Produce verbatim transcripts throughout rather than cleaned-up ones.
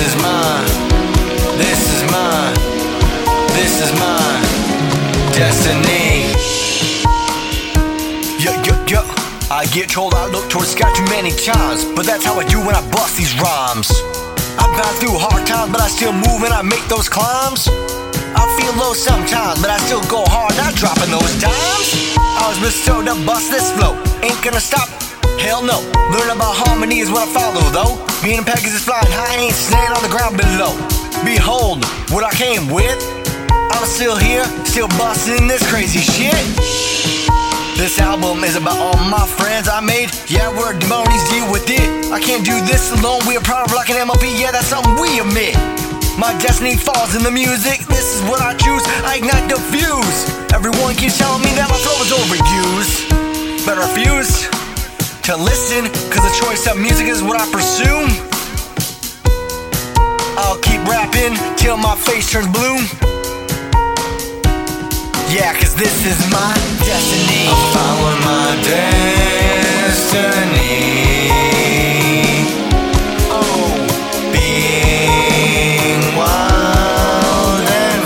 is mine. This is mine. This is mine. Destiny. Yo, yo, yo. I get told I look towards the sky too many times, but that's how I do when I bust these rhymes. I've gone through hard times, but I still move and I make those climbs. I feel low sometimes, but I still go hard, not dropping those dimes. I was bestowed to bust this flow, ain't gonna stop, hell no. Learn about harmony is what I follow though. Me and Pegasus flying high, ain't staying on the ground below. Behold what I came with, I'm still here, still busting this crazy shit. This album is about all my friends I made. Yeah, we're demonies, deal with it. I can't do this alone, we are proud of like an M L P. Yeah, that's something we admit. My destiny falls in the music. This is what I choose, I ignite the fuse. Everyone keeps telling me that my flow is overused, but I refuse to listen, cause the choice of music is what I pursue. I'll keep rapping till my face turns blue. Yeah, cause this is my destiny. I'm following my destiny. Oh, being wild and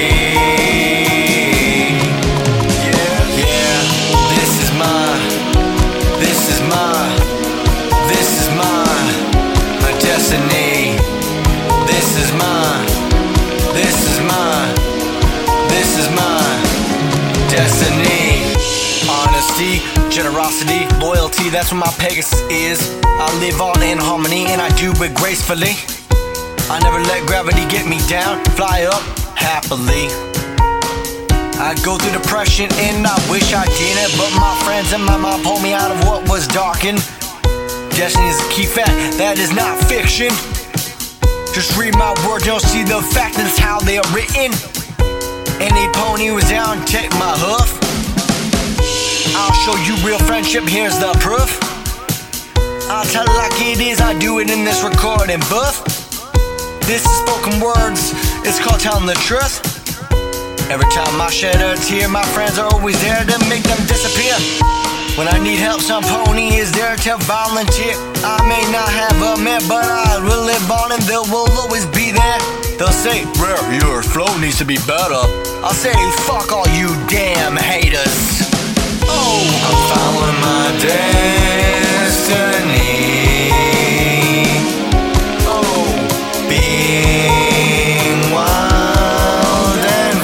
free. Yeah, yeah, this is my, this is my, this is my, my destiny. This is my, this is my, this is my destiny. Honesty, generosity, loyalty, that's what my Pegasus is. I live on in harmony and I do it gracefully. I never let gravity get me down, fly up happily. I go through depression and I wish I didn't, but my friends and my mom pulled me out of what was darkened. Destiny is a key fact, that is not fiction. Just read my words, you'll see the fact, that's how they are written. Any pony was down, take my hoof. I'll show you real friendship, here's the proof. I'll tell it like it is, I do it in this recording booth. This is spoken words, it's called telling the truth. Every time I shed a tear, my friends are always there to make them disappear. When I need help, some pony is there to volunteer. I may not have a man, but I will live on and they will always be there. They'll say, bro, your flow needs to be better. I'll say, fuck all you damn haters. Oh, I'm following my destiny. Oh, being wild and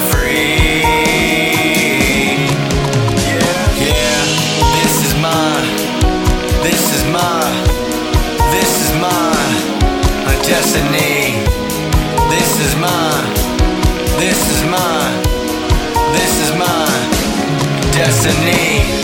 free. Yeah, yeah, this is my, this is my, this is my, my destiny. This is mine, this is mine, this is mine, destiny.